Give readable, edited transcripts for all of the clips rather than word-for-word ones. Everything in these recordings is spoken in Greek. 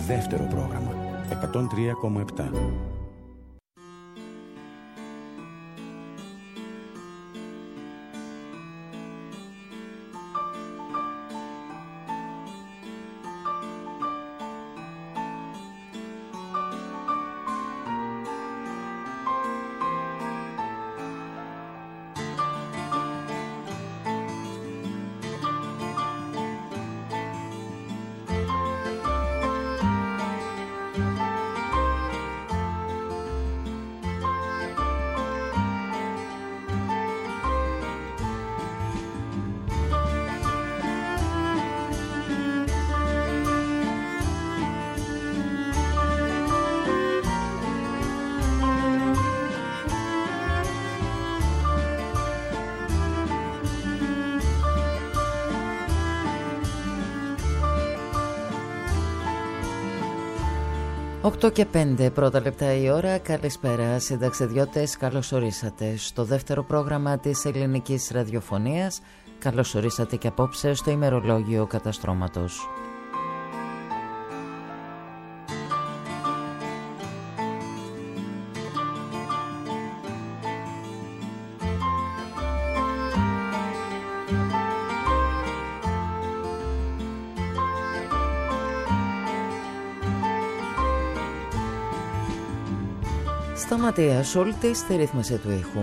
δεύτερο πρόγραμμα 103,7. Οκτώ και 5 πρώτα λεπτά η ώρα. Καλησπέρα συνταξιδιώτες, καλώς ορίσατε στο δεύτερο πρόγραμμα της ελληνικής ραδιοφωνίας. Καλώς ορίσατε και απόψε στο ημερολόγιο καταστρώματος. Σταματία Σόλτη στη ρύθμιση του ήχου.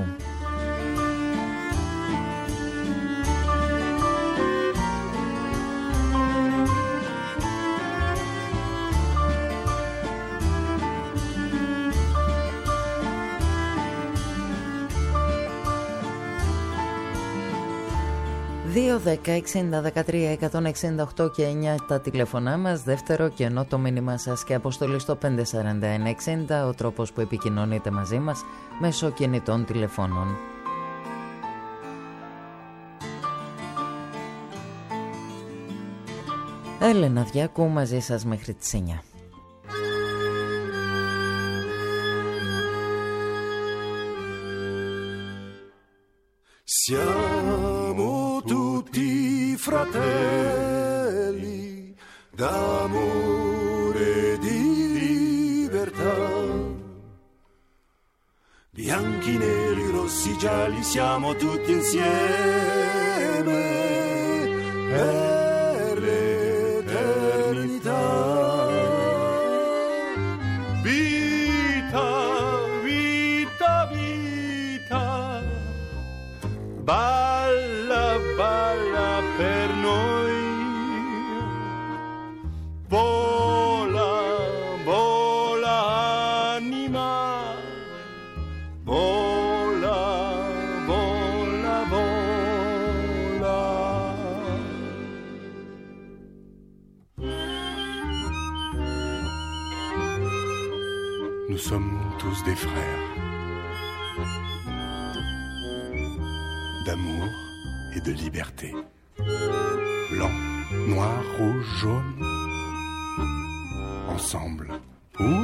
...2, 10, 60, 13, 168 και 9 τα τηλεφωνά μας, δεύτερο και ενώ το μήνυμα σας και αποστολή στο 541-60, ο τρόπος που επικοινωνείτε μαζί μας μέσω κινητών τηλεφώνων. Έλενα Διάκου μαζί σας μέχρι τις 9. Siamo tutti fratelli d'amore e di libertà, bianchi, neri, rossi, gialli, siamo tutti insieme per l'eternità. Vita, vita, vita, balla, balla per noi, vola, vola anima, vola, vola, vola. Nous sommes tous des frères, d'amour et de liberté. Blanc, noir, rouge, jaune, ensemble pour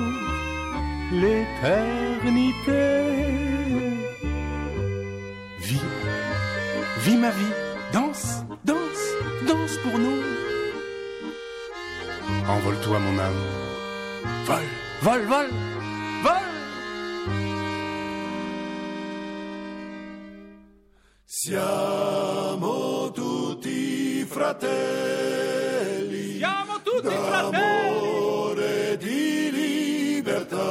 l'éternité. Vis, vis ma vie, danse, danse, danse pour nous. Envole-toi mon âme, vole, vole, vole, vole. Siamo tutti fratelli, siamo tutti d'amore e di libertà,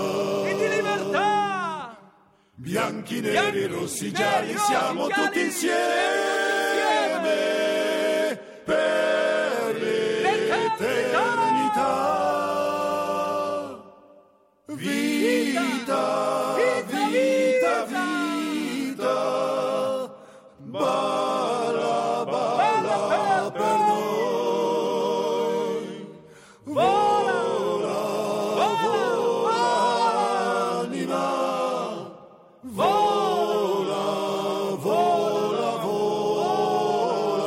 bianchi, neri, rossi, gialli, siamo tutti insieme per l'eternità. Vita, vita, vita, vita, balla, balla per noi, vola, vola anima, vola, vola, vola.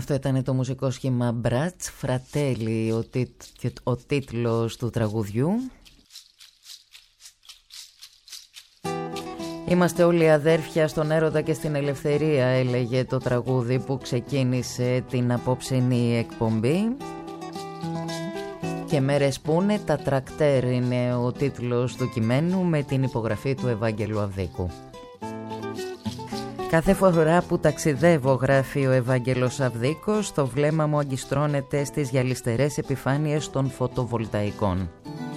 Αυτό ήταν το μουσικό σχήμα Μπράτς Φρατέλι, ο τίτλος του τραγουδιού. Είμαστε όλοι αδέρφια στον έρωτα και στην ελευθερία, έλεγε το τραγούδι που ξεκίνησε την απόψινή εκπομπή. Και μέρες που είναι τα τρακτέρ είναι ο τίτλος του κειμένου, με την υπογραφή του Ευάγγελου Αυδίκου. Κάθε φορά που ταξιδεύω, γράφει ο Ευάγγελος Αυδίκος, το βλέμμα μου αγκιστρώνεται στις γυαλιστερές επιφάνειες των φωτοβολταϊκών.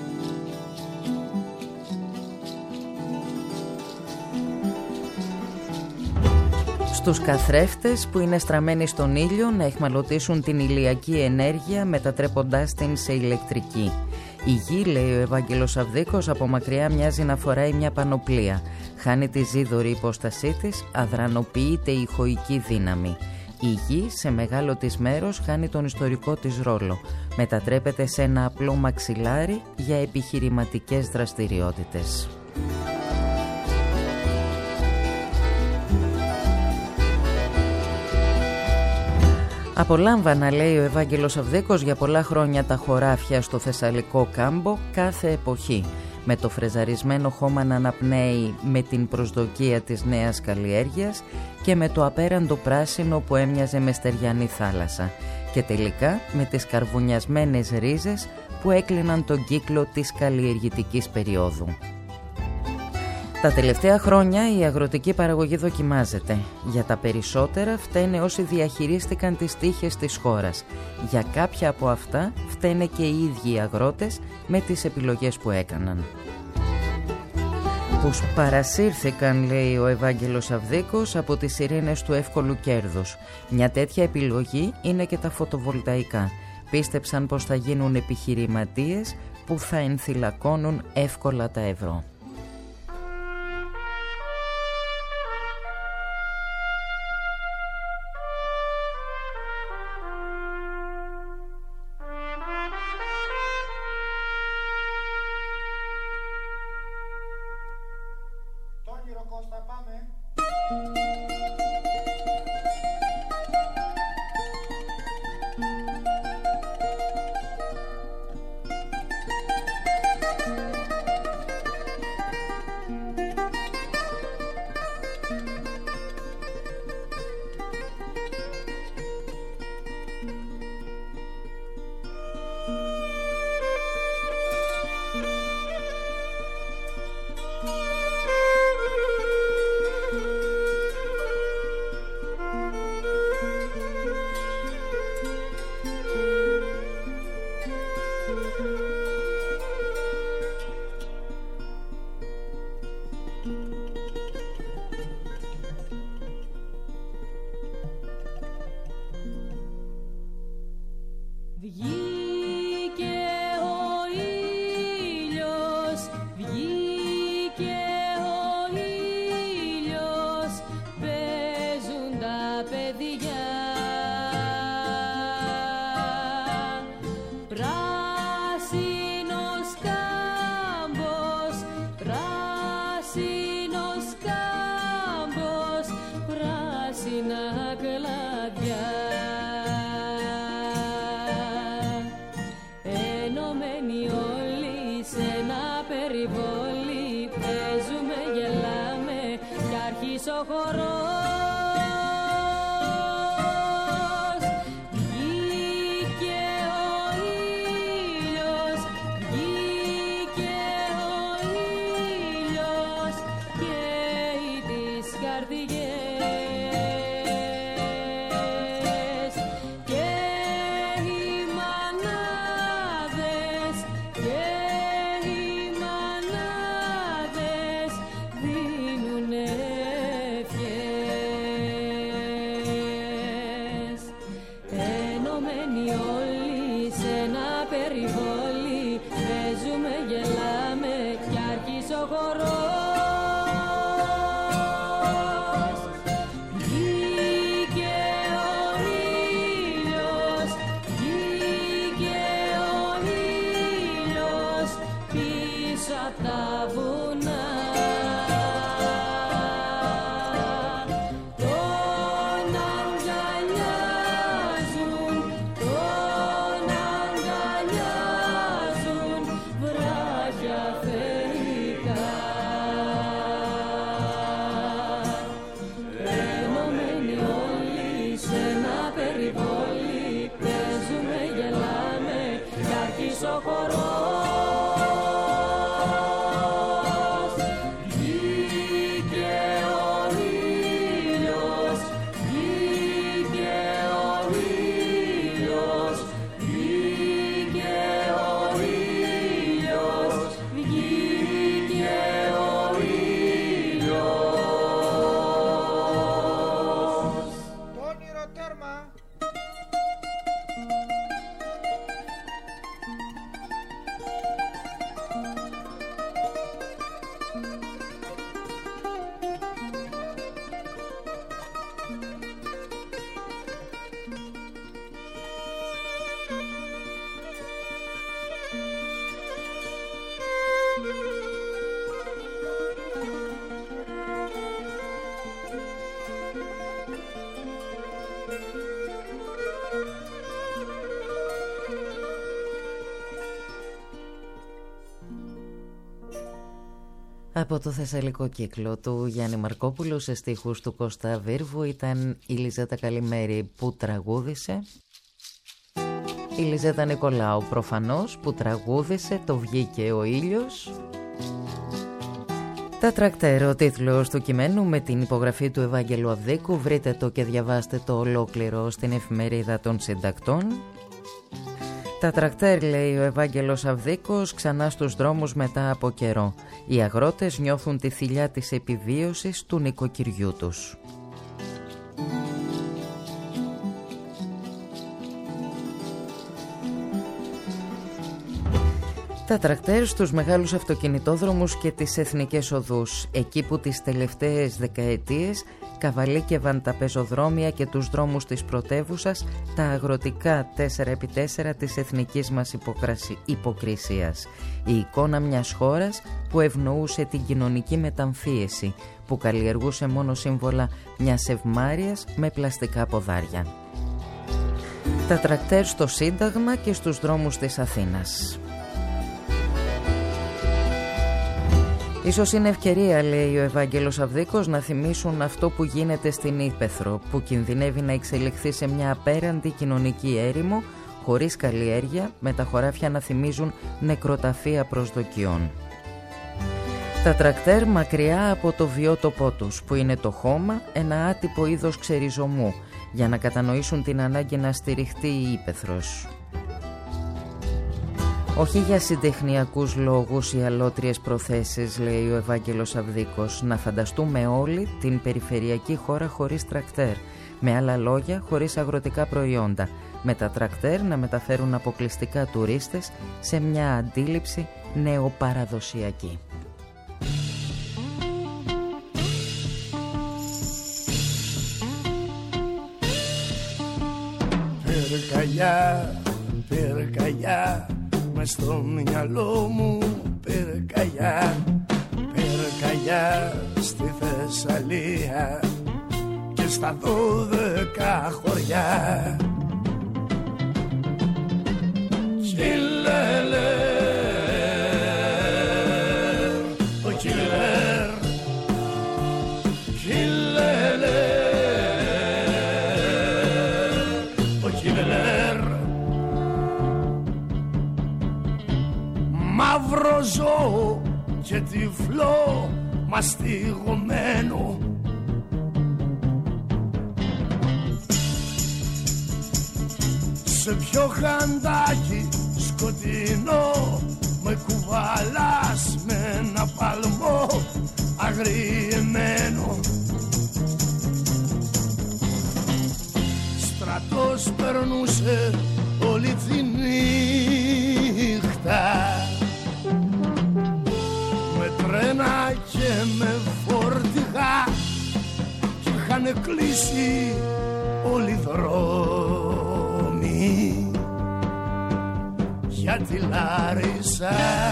Στους καθρέφτες που είναι στραμμένοι στον ήλιο να εχμαλωτήσουν την ηλιακή ενέργεια, μετατρέποντάς την σε ηλεκτρική. Η γη, λέει ο Ευάγγελος Αυδίκος, από μακριά μοιάζει να φοράει μια πανοπλία. Χάνει τη ζίδωρη υπόστασή της, αδρανοποιείται η ηχοϊκή δύναμη. Η γη σε μεγάλο της μέρος χάνει τον ιστορικό της ρόλο. Μετατρέπεται σε ένα απλό μαξιλάρι για επιχειρηματικές δραστηριότητες. Απολάμβανα, λέει ο Ευάγγελος Αυδίκος, για πολλά χρόνια τα χωράφια στο Θεσσαλικό κάμπο κάθε εποχή, με το φρεζαρισμένο χώμα να αναπνέει με την προσδοκία της νέας καλλιέργειας και με το απέραντο πράσινο που έμοιαζε με στεριανή θάλασσα, και τελικά με τις καρβουνιασμένες ρίζες που έκλειναν τον κύκλο της καλλιεργητικής περίοδου. Τα τελευταία χρόνια η αγροτική παραγωγή δοκιμάζεται. Για τα περισσότερα φταίνε όσοι διαχειρίστηκαν τις τύχες της χώρας. Για κάποια από αυτά φταίνε και οι ίδιοι οι αγρότες με τις επιλογές που έκαναν. Τους παρασύρθηκαν, λέει ο Ευάγγελος Αυδίκος, από τις ειρήνες του εύκολου κέρδους. Μια τέτοια επιλογή είναι και τα φωτοβολταϊκά. Πίστεψαν πως θα γίνουν επιχειρηματίες που θα ενθυλακώνουν εύκολα τα ευρώ. Από το Θεσσαλικό Κύκλο του Γιάννη Μαρκόπουλου σε στίχους του Κώστα Βίρβου ήταν η Λιζέτα Καλημέρη που τραγούδισε, η Λιζέτα Νικολάου προφανώς που τραγούδισε το «Βγήκε ο ήλιος». Τα τρακτέρ, ο τίτλος του κειμένου με την υπογραφή του Ευάγγελου Αυδίκου, βρείτε το και διαβάστε το ολόκληρο στην εφημερίδα των συντακτών. Τα τρακτέρ, λέει ο Ευάγγελος Αυδίκος, ξανά στους δρόμους μετά από καιρό. Οι αγρότες νιώθουν τη θηλιά της επιβίωσης του νοικοκυριού τους. Τα τρακτέρ στους μεγάλους αυτοκινητόδρομους και τις εθνικές οδούς, εκεί που τις τελευταίες δεκαετίες καβαλίκευαν τα πεζοδρόμια και τους δρόμους της πρωτεύουσας, τα αγροτικά 4x4 της εθνικής μας υποκρισίας. Η εικόνα μιας χώρας που ευνοούσε την κοινωνική μεταμφίεση, που καλλιεργούσε μόνο σύμβολα μιας ευμάρειας με πλαστικά ποδάρια. Τα τρακτέρ στο Σύνταγμα και στους δρόμους της Αθήνας. Ίσως είναι ευκαιρία, λέει ο Ευάγγελος Αυδίκος, να θυμίσουν αυτό που γίνεται στην Ύπαιθρο, που κινδυνεύει να εξελιχθεί σε μια απέραντη κοινωνική έρημο, χωρίς καλλιέργεια, με τα χωράφια να θυμίζουν νεκροταφεία προσδοκιών. Τα τρακτέρ μακριά από το βιότοπό τους, που είναι το χώμα, ένα άτυπο είδος ξεριζωμού, για να κατανοήσουν την ανάγκη να στηριχτεί η Ύπαιθρος. Όχι για συντεχνιακούς λόγους ή αλότριες προθέσεις, λέει ο Ευάγγελος Αυδίκος, να φανταστούμε όλοι την περιφερειακή χώρα χωρίς τρακτέρ, με άλλα λόγια χωρίς αγροτικά προϊόντα, με τα τρακτέρ να μεταφέρουν αποκλειστικά τουρίστες σε μια αντίληψη νεοπαραδοσιακή. Πυρκαγιά, πυρκαγιά, μες στο μυαλό μου πυρκαγιά, πυρκαγιά στη Θεσσαλία και στα 12 χωριά. Κιλελέ, ο κιλελέρ, κιλελέ, ο κιλελέρ. Μαύρο ζώο και τυφλό μαστιγωμένο, σε πιο χαντάκι σκοτεινό με κουβαλάς με ένα παλμό αγριεμένο. Στρατός περνούσε όλη τη νύχτα, με τρένα και με φορτηγά, κι είχαν κλείσει όλοι οι δρόμοι για τη Λάρισα.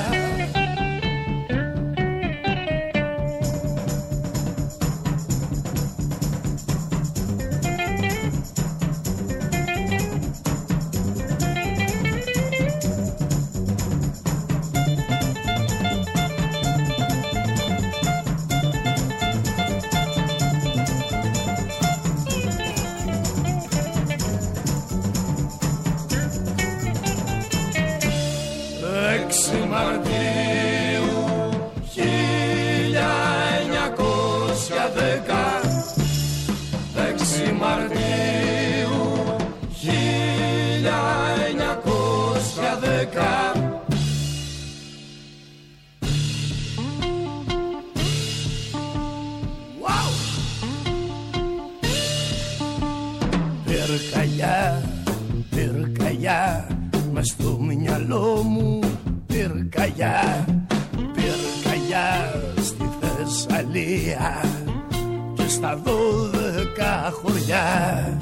Πυρκαγιά, πυρκαγιά, μες στο μυαλό μου πυρκαγιά, πυρκαγιά στη Θεσσαλία και στα 12 χωριά.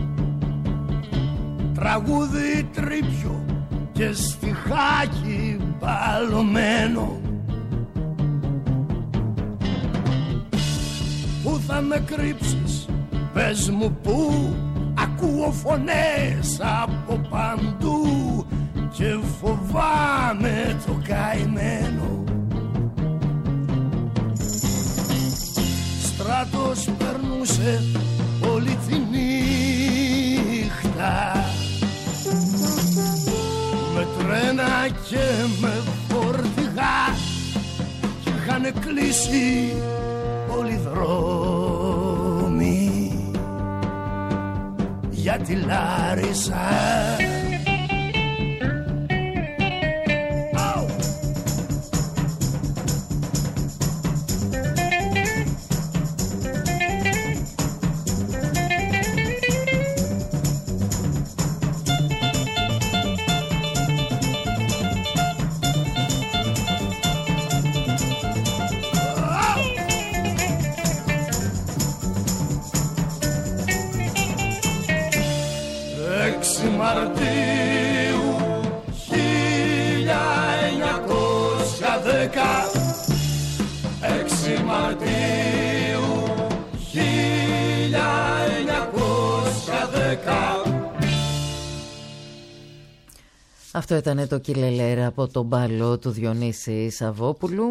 Τραγούδι τρίπιο και στιχάκι μπαλωμένο. Πού θα με κρύψεις, πες μου πού, ακούω φωνές από παντού και φοβάμαι το καημένο. Στράτος περνούσε όλη τη νύχτα με τρένα και με φορτηγά κι είχαν κλείσει όλοι οι δρόμοι για τη Λάρισα. Μαρτίου 1910, 6 Μαρτίου 1910. Αυτό ήταν το Κιλελέρα από τον μπάλο του Διονύση Σαββόπουλου.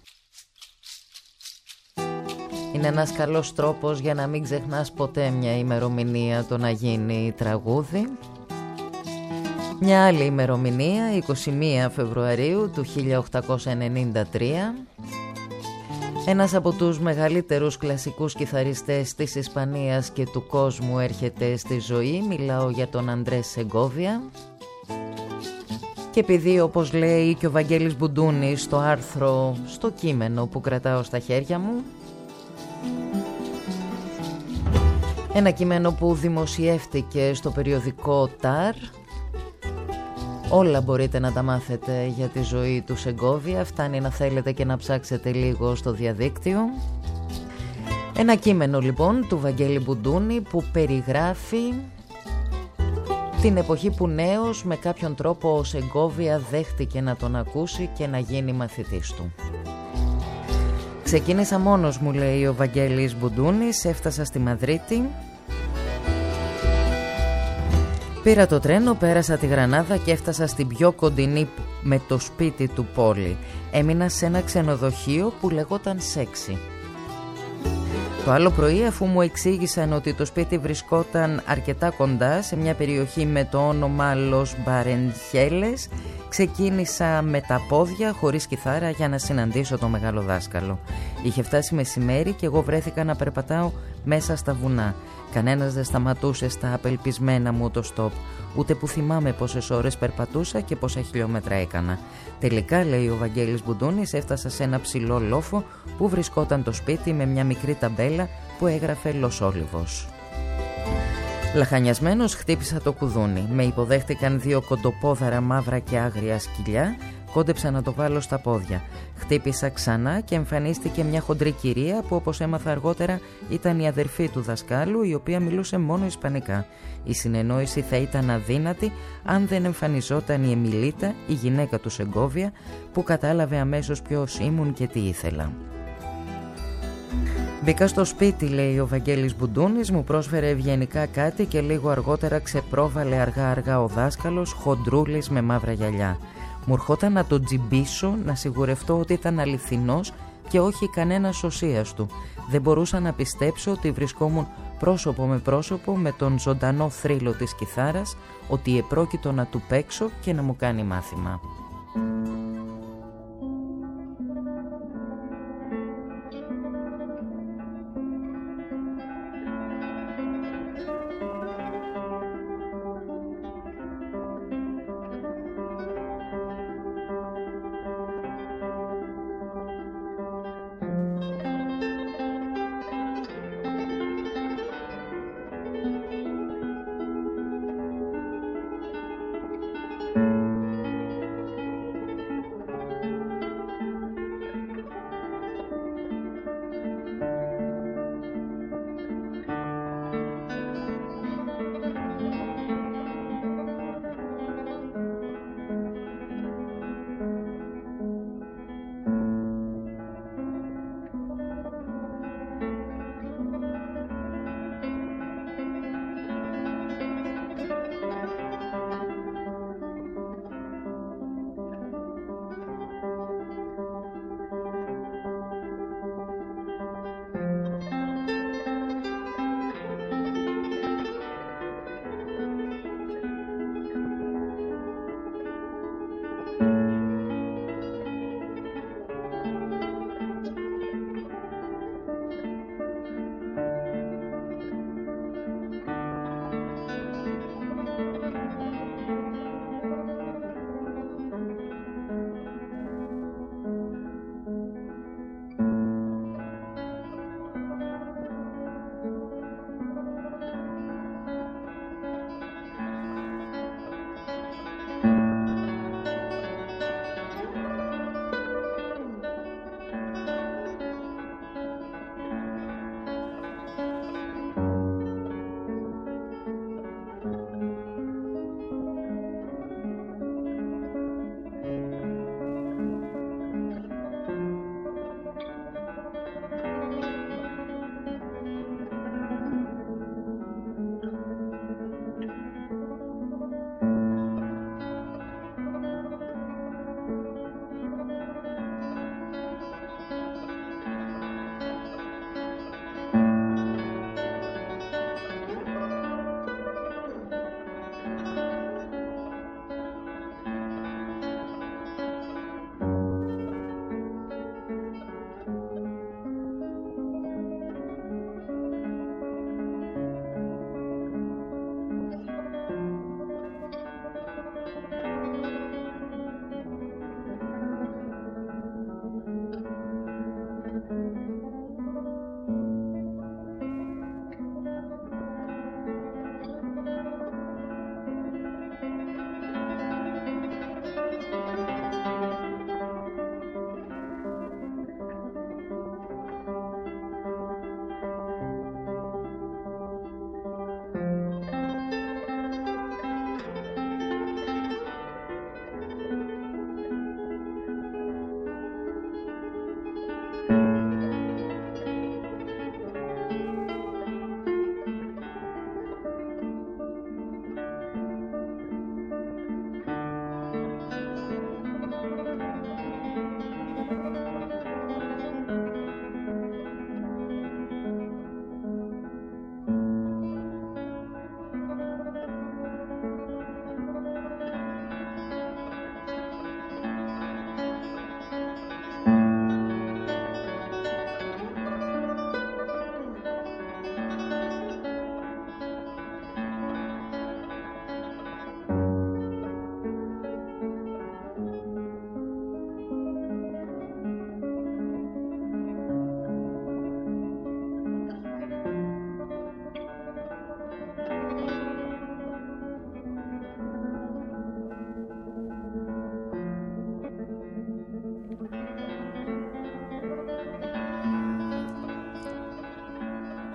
Είναι ένας καλός τρόπος για να μην ξεχνάς ποτέ μια ημερομηνία το να γίνει τραγούδι. Μια άλλη ημερομηνία, 21 Φεβρουαρίου του 1893. Ένας από τους μεγαλύτερους κλασικούς κιθαριστές της Ισπανίας και του κόσμου έρχεται στη ζωή. Μιλάω για τον Αντρές Σεγκόβια. Και επειδή, όπως λέει και ο Βαγγέλης Μπουντούνης στο άρθρο, στο κείμενο που κρατάω στα χέρια μου, ένα κείμενο που δημοσιεύτηκε στο περιοδικό ΤΑΡ, όλα μπορείτε να τα μάθετε για τη ζωή του Σεγκόβια, φτάνει να θέλετε και να ψάξετε λίγο στο διαδίκτυο. Ένα κείμενο λοιπόν του Βαγγέλη Μπουντούνη που περιγράφει την εποχή που νέος με κάποιον τρόπο ο Σεγκόβια δέχτηκε να τον ακούσει και να γίνει μαθητής του. Ξεκίνησα μόνος μου, λέει ο Βαγγέλης Μπουντούνης, έφτασα στη Μαδρίτη. Πήρα το τρένο, πέρασα τη Γρανάδα και έφτασα στην πιο κοντινή με το σπίτι του πόλη. Έμεινα σε ένα ξενοδοχείο που λεγόταν Σέξι. Το άλλο πρωί, αφού μου εξήγησαν ότι το σπίτι βρισκόταν αρκετά κοντά σε μια περιοχή με το όνομα Los Barrenjeles, ξεκίνησα με τα πόδια χωρίς κιθάρα για να συναντήσω το μεγάλο δάσκαλο. Είχε φτάσει μεσημέρι και εγώ βρέθηκα να περπατάω μέσα στα βουνά. Κανένας δεν σταματούσε στα απελπισμένα μου το στόπ, ούτε που θυμάμαι πόσες ώρες περπατούσα και πόσα χιλιόμετρα έκανα. Τελικά, λέει ο Βαγγέλης Μπουντούνης, έφτασα σε ένα ψηλό λόφο που βρισκόταν το σπίτι με μια μικρή ταμπέλα που έγραφε Los Olivos. Λαχανιασμένος χτύπησα το κουδούνι. Με υποδέχτηκαν δύο κοντοπόδαρα μαύρα και άγρια σκυλιά. Κόντεψα να το βάλω στα πόδια. Χτύπησα ξανά και εμφανίστηκε μια χοντρή κυρία που, όπως έμαθα αργότερα, ήταν η αδερφή του δασκάλου, η οποία μιλούσε μόνο ισπανικά. Η συνεννόηση θα ήταν αδύνατη αν δεν εμφανιζόταν η Εμιλίτα, η γυναίκα του Σεγκόβια, που κατάλαβε αμέσως ποιος ήμουν και τι ήθελα. Μπήκα στο σπίτι, λέει ο Βαγγέλης Μπουντούνης, μου πρόσφερε ευγενικά κάτι και λίγο αργότερα ξεπρόβαλε αργά-αργά ο δάσκαλος, χοντρούλης με μαύρα γυαλιά. Μου ερχόταν να τον τζιμπήσω, να σιγουρευτώ ότι ήταν αληθινός και όχι κανένας σωσίας του. Δεν μπορούσα να πιστέψω ότι βρισκόμουν πρόσωπο με πρόσωπο με τον ζωντανό θρύλο της κιθάρας, ότι επρόκειτο να του παίξω και να μου κάνει μάθημα.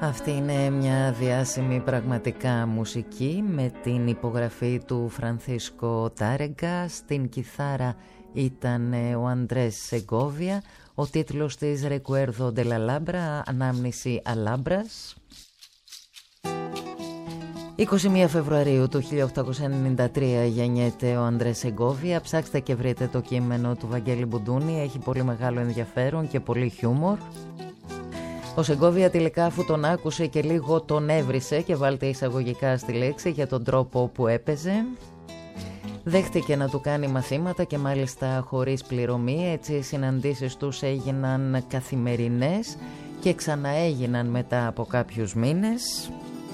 Αυτή είναι μια διάσημη πραγματικά μουσική με την υπογραφή του Φρανσίσκο Τάρεγκα. Στην κιθάρα ήταν ο Αντρές Σεγκόβια. Ο τίτλος της Recuerdo de la Alhambra, ανάμνηση Αλάμπρας. 21 Φεβρουαρίου του 1893 γεννιέται ο Αντρές Σεγκόβια. Ψάξτε και βρείτε το κείμενο του Βαγγέλη Μπουντούνη. Έχει πολύ μεγάλο ενδιαφέρον και πολύ χιούμορ. Ο Σεγκόβια τελικά, αφού τον άκουσε και λίγο τον έβρισε, και βάλτε εισαγωγικά στη λέξη, για τον τρόπο που έπαιζε, δέχτηκε να του κάνει μαθήματα και μάλιστα χωρίς πληρωμή. Έτσι οι συναντήσεις τους έγιναν καθημερινές και ξαναέγιναν μετά από κάποιους μήνες.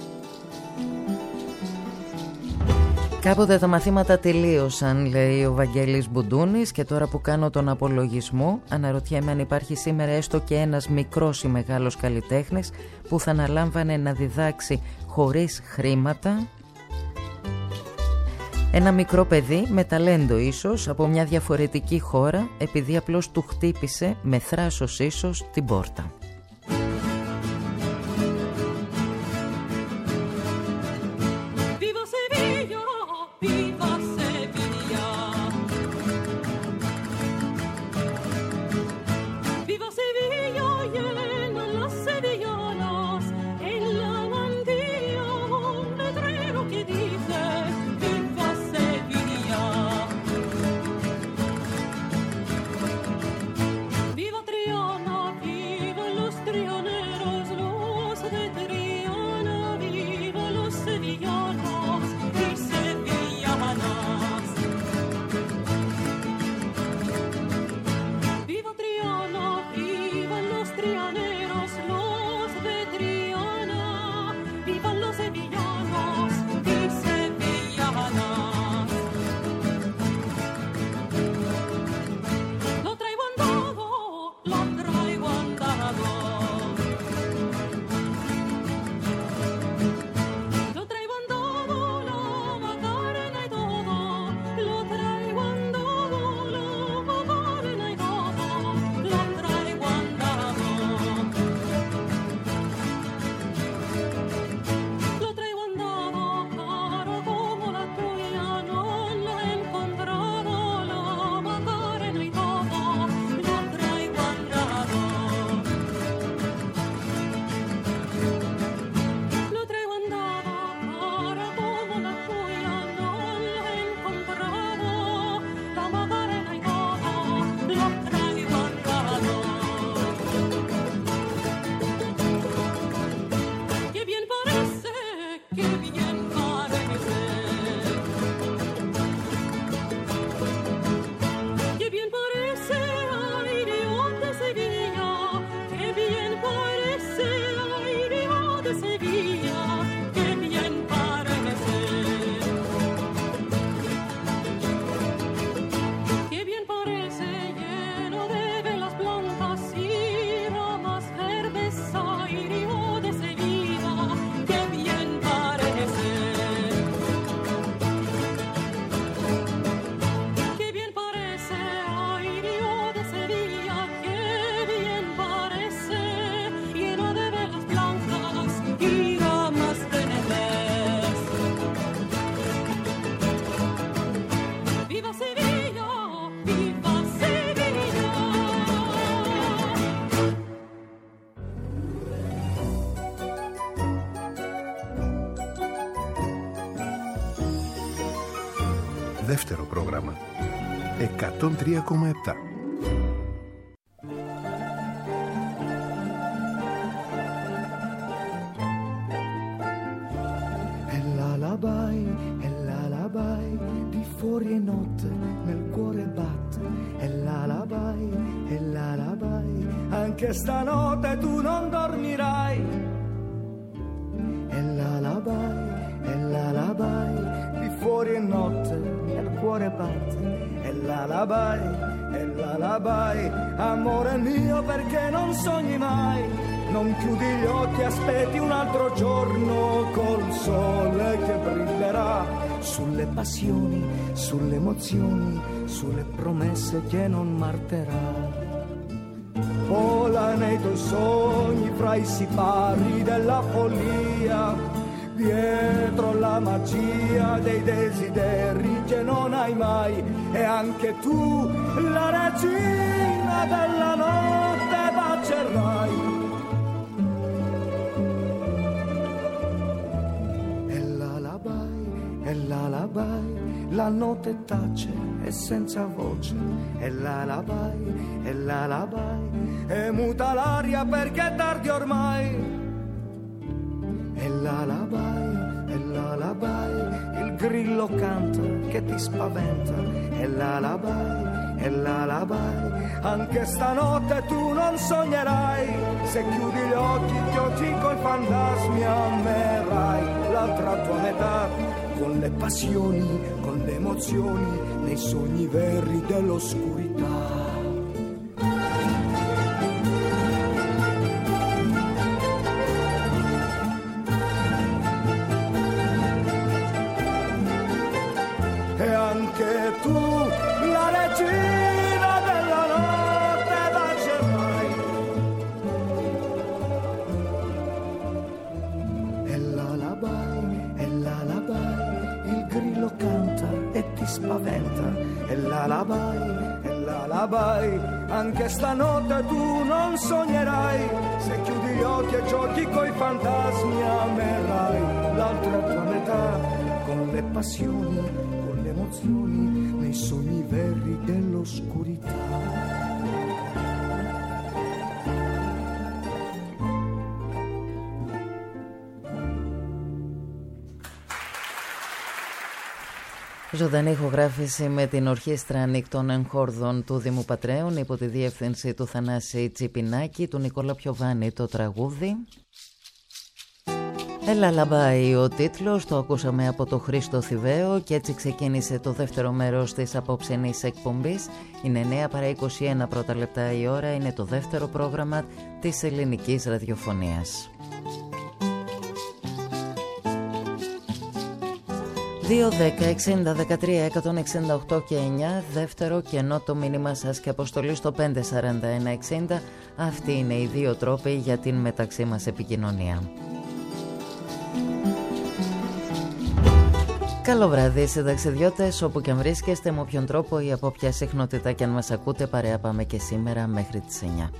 Κάποτε τα μαθήματα τελείωσαν, λέει ο Βαγγέλης Μπουντούνης, και τώρα που κάνω τον απολογισμό αναρωτιέμαι αν υπάρχει σήμερα έστω και ένας μικρός ή μεγάλος καλλιτέχνης που θα αναλάμβανε να διδάξει χωρίς χρήματα. Ένα μικρό παιδί με ταλέντο ίσως, από μια διαφορετική χώρα, επειδή απλώς του χτύπησε με θράσος ίσως την πόρτα. Δεύτερο πρόγραμμα 103,7. Di fuori è notte, nel cuore batte, è l'alabai, anche stanotte tu non dormirai. È l'alabai, di fuori è notte, nel cuore batte, è l'alabai, amore mio perché non sogni mai. Non chiudi gli occhi, aspetti un altro giorno col sole che brillerà sulle passioni, sulle emozioni, sulle promesse che non marterà. Oh sola nei tuoi sogni, fra i sipari della follia, dietro la magia dei desideri che non hai mai. E anche tu, la regina della notte, bacerai. E l'alabai, la notte tace e senza voce. E l'alabai, e muta l'aria perché è tardi ormai. E l'alabai, il grillo canta che ti spaventa. E l'alabai, anche stanotte tu non sognerai. Se chiudi gli occhi coi fantasmi amerai l'altra tua metà. Con le passioni, con le emozioni, nei sogni veri dell'oscurità. E anche tu, la regina della notte, bacerai. E l'alabai, il grillo canta e ti spaventa. E l'alabai, anche stanotte tu non sognerai. Se chiudi gli occhi e giochi coi fantasmi amerai l'altra tua metà. Con le passioni, con le emozioni, nei sogni veri dell'oscurità. Ζωντανή ηχογράφηση με την Ορχήστρα Ανοιχτών Εγχόρδων του Δήμου Πατρέων υπό τη διεύθυνση του Θανάση Τσιπινάκη, του Νικόλα Πιοβάνη το τραγούδι. Ελαλαμπάι ο τίτλος, το ακούσαμε από το Χρήστο Θηβαίο και έτσι ξεκίνησε το δεύτερο μέρος της απόψινής εκπομπής. Είναι 9 παρά 21 πρώτα λεπτά η ώρα, είναι το δεύτερο πρόγραμμα της ελληνικής ραδιοφωνίας. 2-10-60-13-168 και 9, δεύτερο κενό το μήνυμα σας και αποστολή στο 541-60. Αυτοί είναι οι δύο τρόποι για την μεταξύ μας επικοινωνία. Καλό βράδυ συνταξιδιώτες, όπου και αν βρίσκεστε, με όποιον τρόπο ή από όποια συχνότητα και αν μας ακούτε, παρέα πάμε και σήμερα μέχρι τις 9.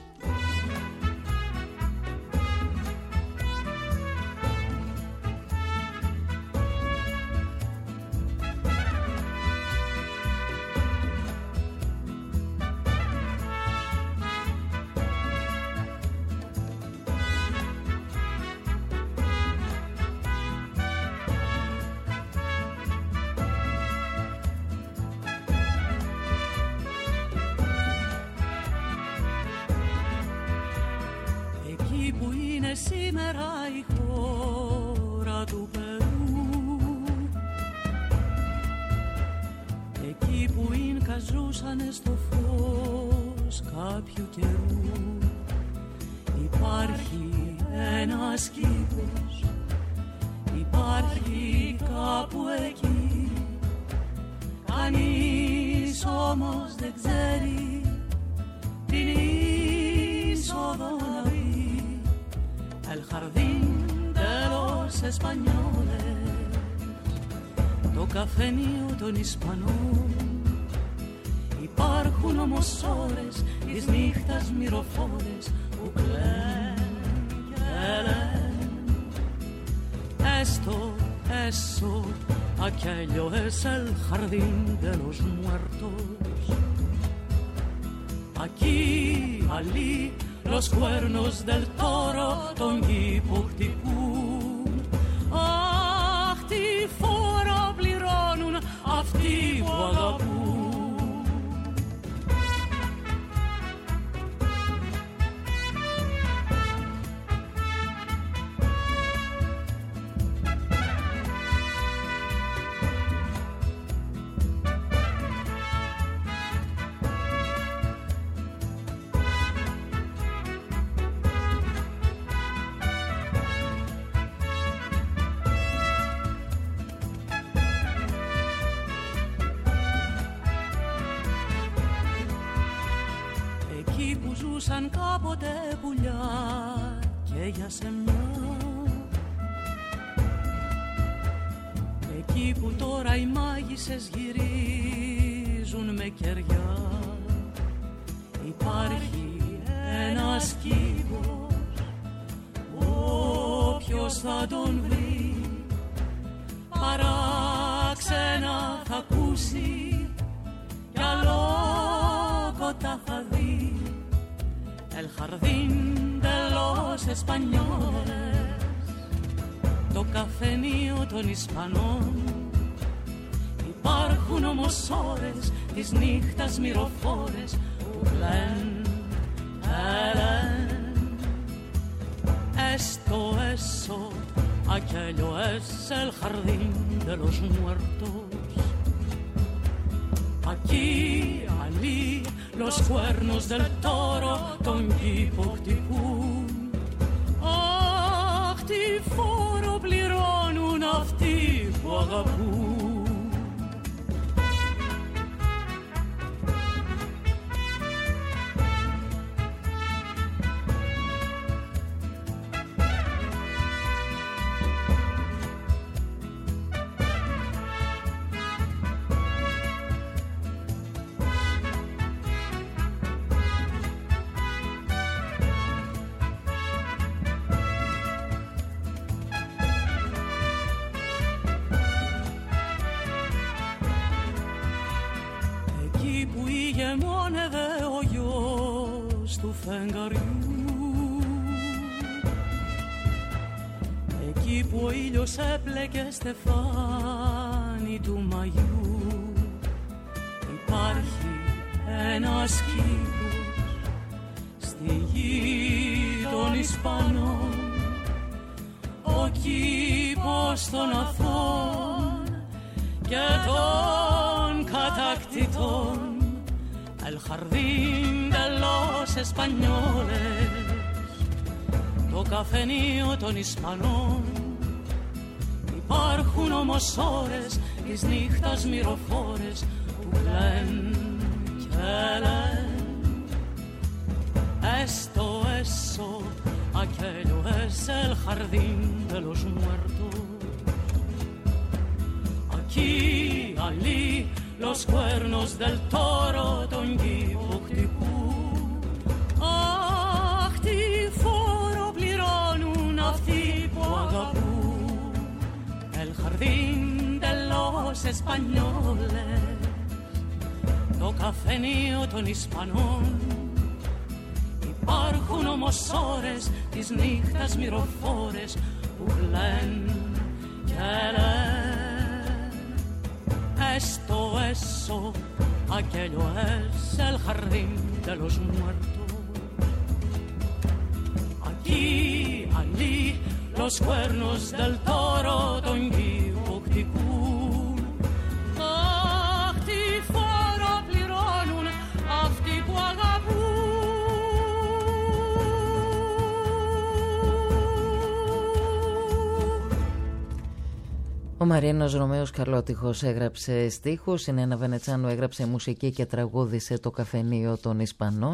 Υπάρχουν όμως ώρες της νύχτας μυροφόρες που κλαίνουν και λένε Esto, aquello es el jardín de los muertos. Aquí, allí, los cuernos del toro τον γη που χτυπούν. Αχ, τι φόρο πληρώνουν αυτοί που αγαπούν. ζούσαν κάποτε πουλιά και για σεμιά. Εκεί που τώρα οι μάγισσες γυρίζουν με κεριά, υπάρχει ένας κήπος, όποιος θα τον βρει παράξενα θα ακούσει κι αλόκοτα θα δει. El jardín de los españoles, το καφενείο των Ισπανών. Υπάρχουν όμως ώρες της νύχτας μυροφόρες που λένε esto, eso, aquello es el jardín de los muertos. Aquí, allí, los cuernos del toro τον κήπο χτυπούν. Αχ, τι φόρο πληρώνουν αυτοί που αγαπούν. Εκεί που ο ήλιος έπλεκε στεφάνι του Μαγιού, υπάρχει ένας κήπος στη γη των Ισπανών, ο κήπος των αθώων και των κατακτητών. El jardín de los españoles, το καφενείο των Ισπανών. Υπάρχουν όμως ώρες της νύχτας μυροφόρες που κλαίνουν και λένε esto, eso, aquello es el jardín de los muertos. Aquí, allí, los cuernos del toro τον κήπο χτυπούν. Αχ, τι φόρο πληρώνουν αυτοί που αγαπούν. El jardín de los españoles, το καφενείο των Ισπανών. Υπάρχουν όμως ώρες της νύχτας μυροφόρες που κλαίνουν και λένε esto, eso, aquello es el jardín de los muertos. Aquí, allí, los cuernos del toro τον κήπο χτυπούν. Αχ, τι φόρο πληρώνουν αυτοί που αγαπούν. Ο Μαρίνος Ρωμαίος Καλότυχος έγραψε στίχους, η Νένα Βενετσάνου έγραψε μουσική και τραγούδισε το καφενείο των Ισπανών.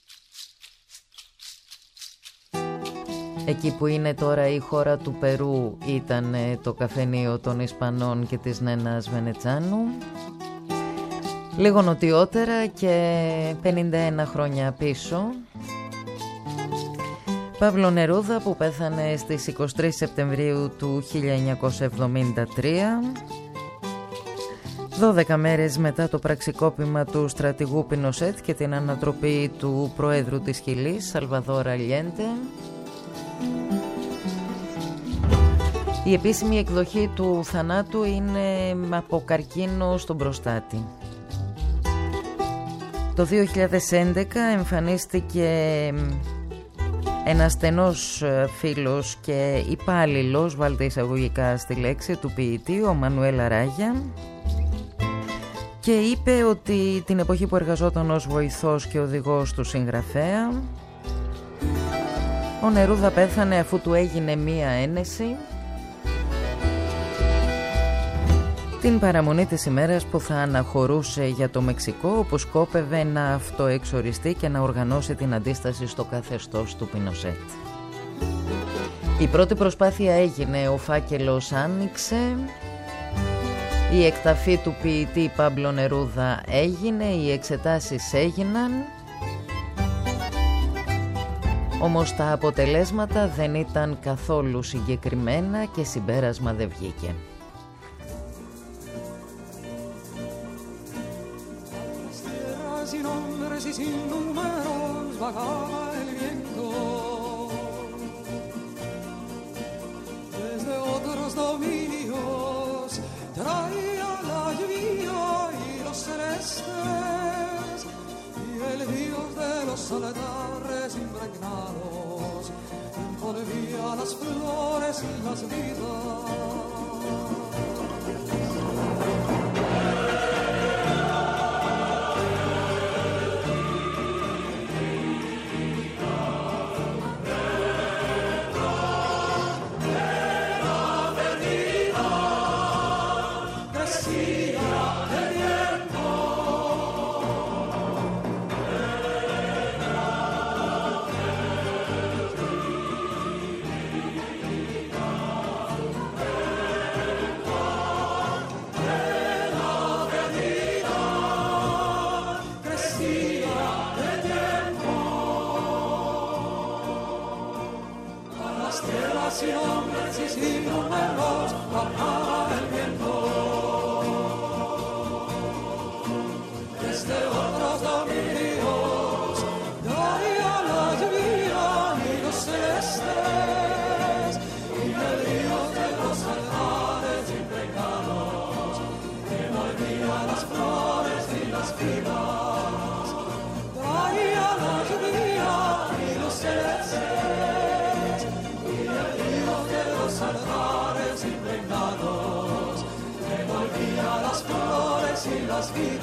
Εκεί που είναι τώρα η χώρα του Περού ήταν το καφενείο των Ισπανών και της Νένας Βενετσάνου. Λίγο νοτιότερα και 51 χρόνια πίσω, Παύλο Νερούδα, που πέθανε στις 23 Σεπτεμβρίου του 1973, 12 μέρες μετά το πραξικόπημα του στρατηγού Πινοσέτ και την ανατροπή του Προέδρου της Χιλής, Σαλβαδόρ Αλιέντε. Η επίσημη εκδοχή του θανάτου είναι από καρκίνο στον προστάτη. Το 2011 εμφανίστηκε ένας στενός φίλος και υπάλληλος, βάλτε εισαγωγικά στη λέξη, του ποιητή, ο Μανουέλ Αράγια, και είπε ότι την εποχή που εργαζόταν ως βοηθός και οδηγός του συγγραφέα, ο Νερούδα πέθανε αφού του έγινε μία ένεση την παραμονή της ημέρας που θα αναχωρούσε για το Μεξικό, όπου σκόπευε να αυτοεξοριστεί και να οργανώσει την αντίσταση στο καθεστώς του Πινοσέτ. Η πρώτη προσπάθεια έγινε, ο φάκελος άνοιξε, η εκταφή του ποιητή Πάμπλο Νερούδα έγινε, οι εξετάσεις έγιναν, όμως τα αποτελέσματα δεν ήταν καθόλου συγκεκριμένα και συμπέρασμα δεν βγήκε. Soldares impregnados envolvía las flores y las vidas. Sin hombres y sin números bajaba el viento. Desde otros dominios traía la lluvia y los celestes y el río de los altares impregnados que volvía las flores y las vidas. Traía la lluvia y los celestes altares impregnados que volvía las flores y las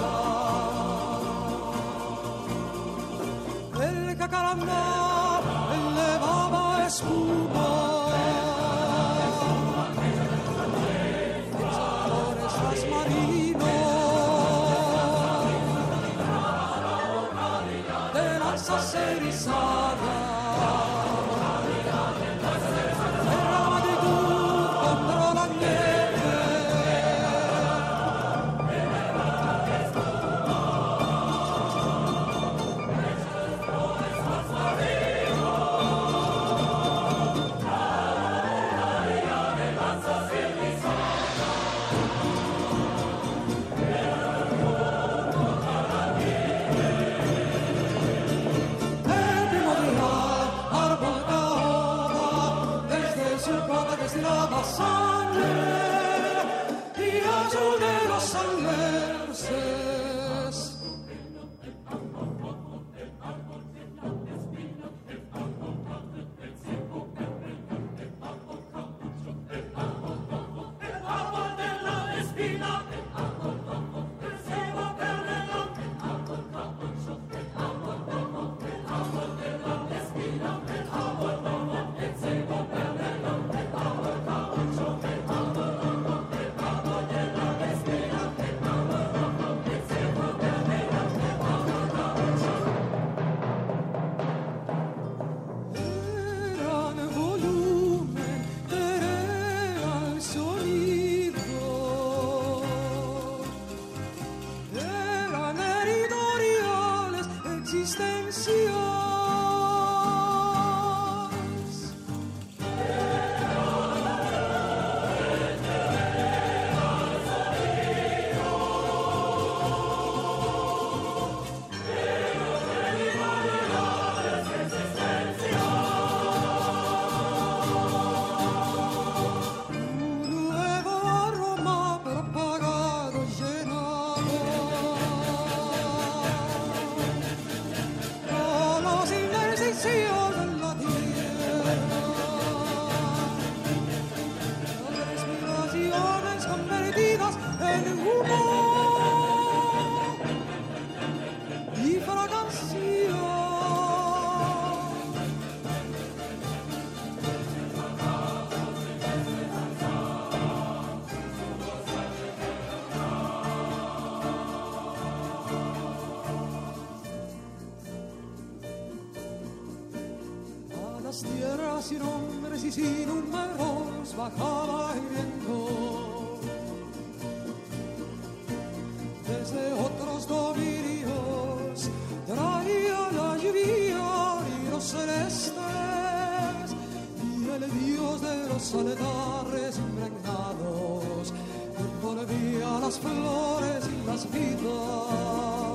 vidas. El jacarandá elevaba espuma, pensadores marinos de lanzas erizadas. las tierras sin hombres y sin números bajaba el viento. Desde otros dominios traía la lluvia y los celestes y el dios de los altares impregnados envolvía las flores y las vidas.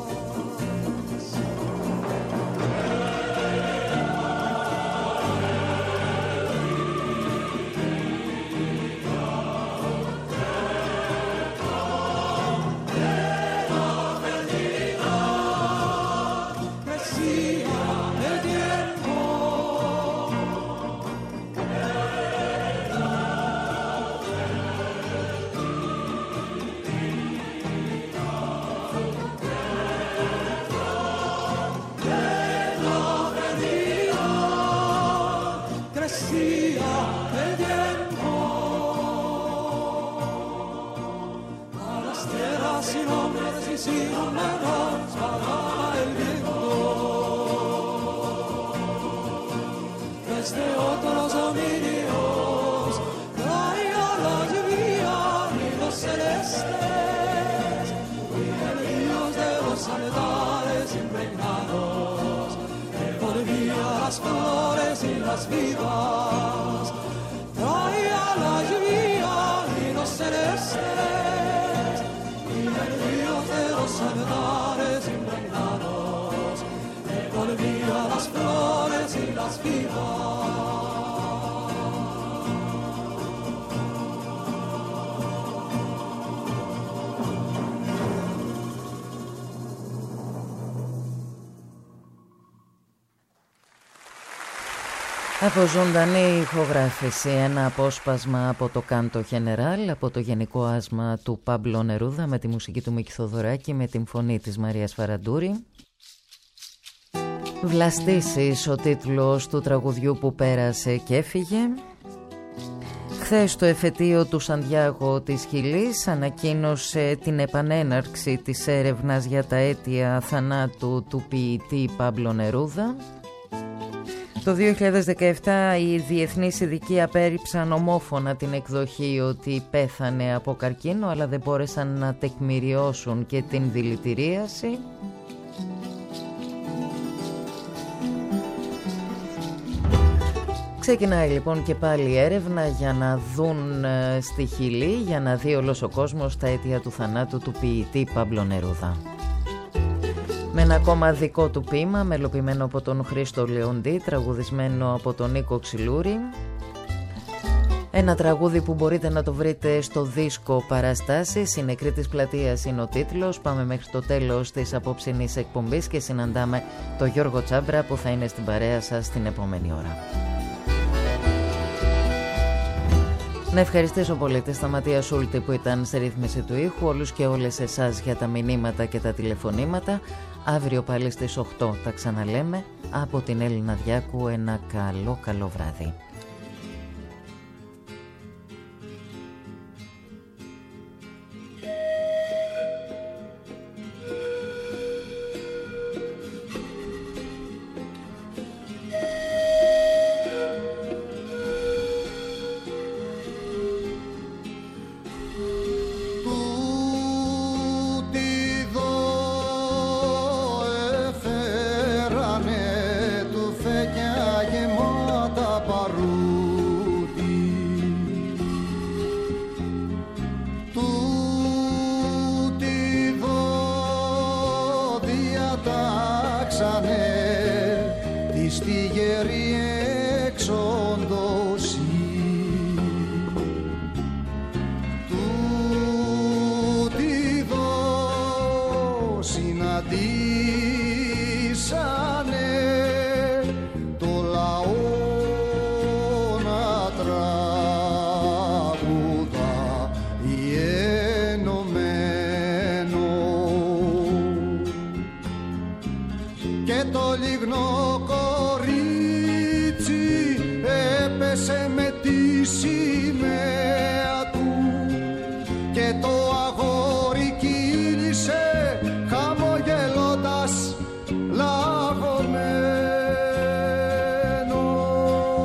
Sin números bajaba el viento. Desde otros dominios traía la lluvia y los celestes y el dios de los altares impregnados envolvía las flores y las vidas. Traía la lluvia y los celestes y el dios de los altares impregnados envolvía las flores y las vidas. Από ζωντανή ηχογράφηση, ένα απόσπασμα από το Κάντο Γενεράλ, από το γενικό άσμα του Πάμπλο Νερούδα με τη μουσική του Μίκη Θοδωράκη, με την φωνή της Μαρίας Φαραντούρη. Βλαστήσεις ο τίτλος του τραγουδιού που πέρασε και έφυγε. Χθες το εφετείο του Σαντιάγο της Χιλής ανακοίνωσε την επανέναρξη της έρευνας για τα αίτια θανάτου του ποιητή Πάμπλο Νερούδα. Το 2017 οι διεθνείς ειδικοί απέρριψαν ομόφωνα την εκδοχή ότι πέθανε από καρκίνο, αλλά δεν μπόρεσαν να τεκμηριώσουν και την δηλητηρίαση. Ξεκινάει λοιπόν και πάλι η έρευνα για να δουν στη Χιλή, για να δει όλος ο κόσμος τα αίτια του θανάτου του ποιητή Πάμπλο Νερούδα. Με ένα ακόμα δικό του ποίημα, μελοποιημένο από τον Χρήστο Λεοντή, τραγουδισμένο από τον Νίκο Ξυλούρη. Ένα τραγούδι που μπορείτε να το βρείτε στο δίσκο Παραστάσεις, «Η νεκρή της πλατείας» είναι ο τίτλος. Πάμε μέχρι το τέλος της απόψινής εκπομπής και συναντάμε τον Γιώργο Τσάμπρα που θα είναι στην παρέα σας την επόμενη ώρα. Να ευχαριστήσω πολύ τη Σταματία Σούλτη που ήταν σε ρύθμιση του ήχου, όλους και όλες εσάς για τα μηνύματα και τα τηλεφωνήματα. Αύριο πάλι στις 8 τα ξαναλέμε. Από την Έλληνα Διάκου ένα καλό βράδυ. χαμογελώντας λαγωμένο.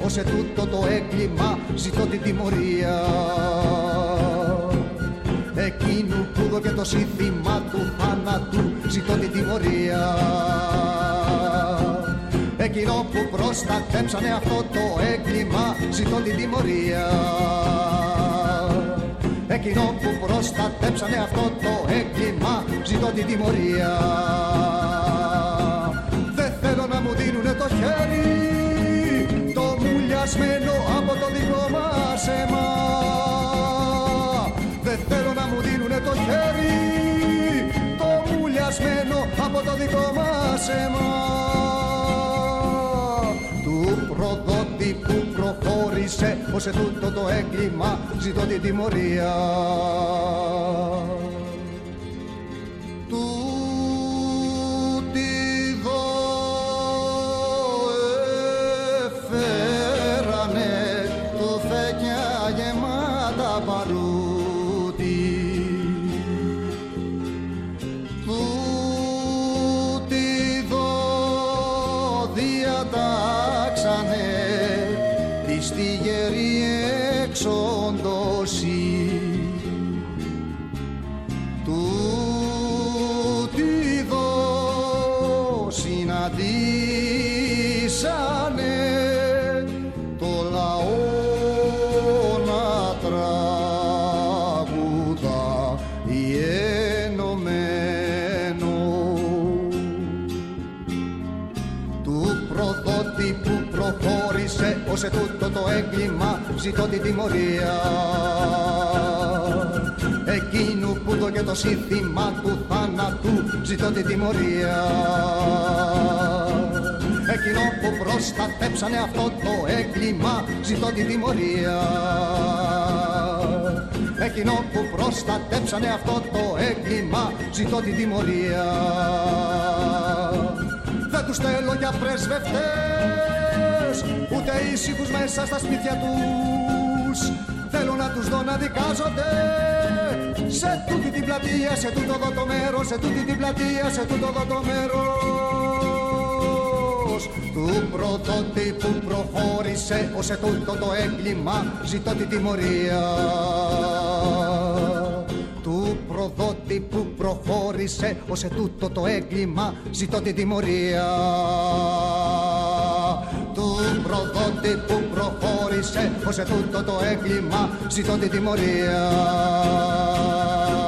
ως ετούτο το έγκλημα ζητώ την τιμωρία εκείνου που δω και το σύνθημα του θάνατου ζητώ την τιμωρία εκείνο που προστατέψανε αυτό το έγκλημα ζητώ την τιμωρία εκείνο που προστατέψανε αυτό το έγκλημα ζητώ την τιμωρία δεν θέλω να μου δίνουνε το χέρι το μουλιασμένο από το δικό μας αίμα δεν θέλω να μου δίνουνε το χέρι το μουλιασμένο από το δικό μας αίμα του προδότη που προχώρησε ως ετούτο το έγκλημα ζητώ την τιμωρία σε τούτο το έγκλημα ζητώ την τιμωρία εκείνου που δω και το σύνθημα του θάνατου ζητώ την τιμωρία εκείνο που προστατέψανε αυτό το έγκλημα ζητώ την τιμωρία εκείνο που προστατέψανε αυτό το έγκλημα ζητώ την τιμωρία δεν τους θέλω για πρεσβευτές ούτε ήσυχους μέσα στα σπίτια τους θέλω να τους δω να δικάζονται σε τούτη την πλατεία, σε τούτο εδώ το μέρος σε τούτη την πλατεία, σε τούτο εδώ το μέρος του προδότη που προχώρησε ως σε τούτο το έγκλημα ζητώ την τιμωρία του προδότη που προχώρησε ως σε τούτο το έγκλημα ζητώ την τιμωρία του προδότη που προχώρησε ως σε τούτο το έγκλημα ζητώ την τιμωρία